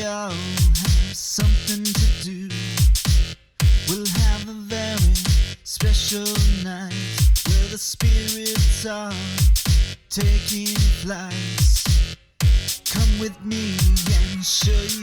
shall have something to do. We'll have a very special night where the spirits are taking flights. Come with me and show you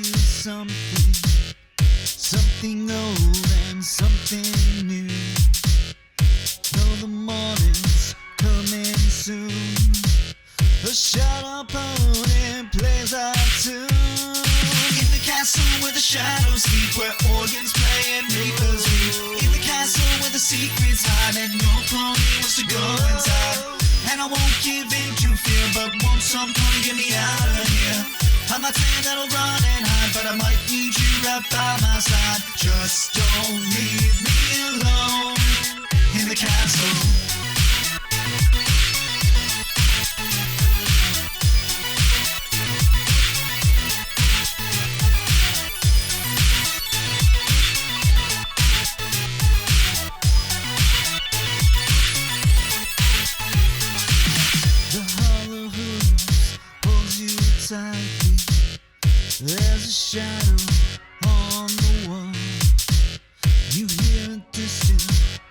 something old and something new. Know the morning's coming soon. A shadow opponent plays our tune. In the castle where the shadows sleep, where organs play and reapers weep. In the castle where the secrets hide and your pony wants to go inside. And I won't give in to fear, but won't some pony get me out of here? I'm not saying that I'll run and hide, but I might need you right by my side. Just don't leave me alone in the castle. Tightly. There's a shadow on the wall. You hear a distant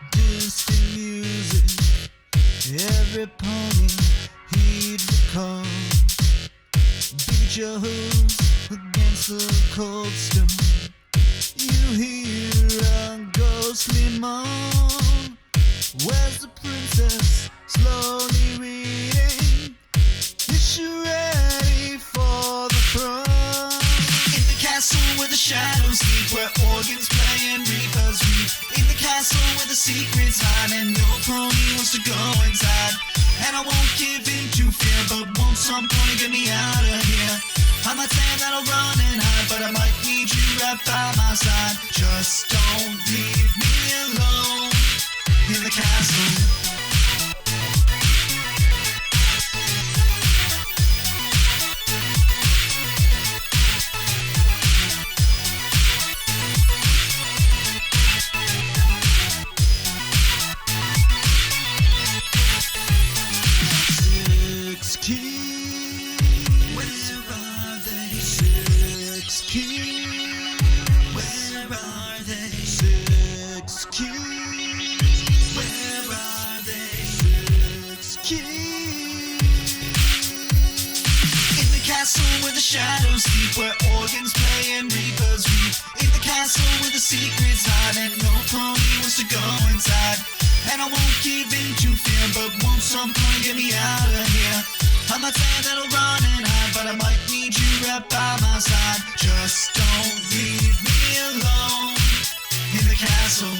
music. Every pony heed the call. Beat your hooves against the cold stone. You hear a ghostly moan. Where's the princess slowly reading? Is she ready for the throne? In the castle where the shadows sleep, where organs play and reapers weep. In the castle where the secrets hide and your pony wants to go inside. And I won't give in to fear, but won't some pony get me out of here? I'm not saying that I'll run and hide, but I might need you right by my side. Just don't leave me alone in the castle. Where the shadows sleep, where organs play and reapers weep. In the castle where the secrets hide and no pony wants to go inside. And I won't give in to fear, but won't some pony get me out of here? I'm not saying that I'll run and hide, but I might need you right by my side. Just don't leave me alone in the castle.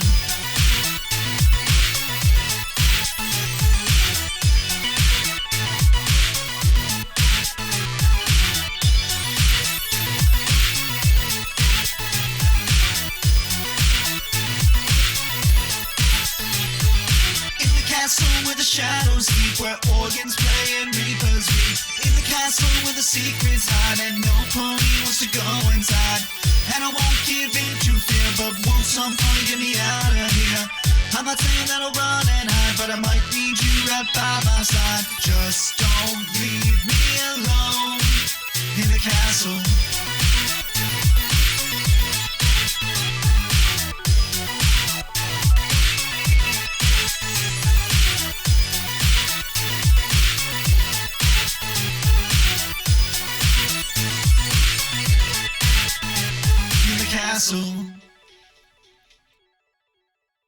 Where the shadows sleep, where organs play and reapers weep. In the castle where the secrets hide and no pony wants to go inside. And I won't give in to fear, but won't some pony get me out of here? I'm not saying that I'll run and hide, but I might need you right by my side. Just don't leave me alone in the castle. Castle.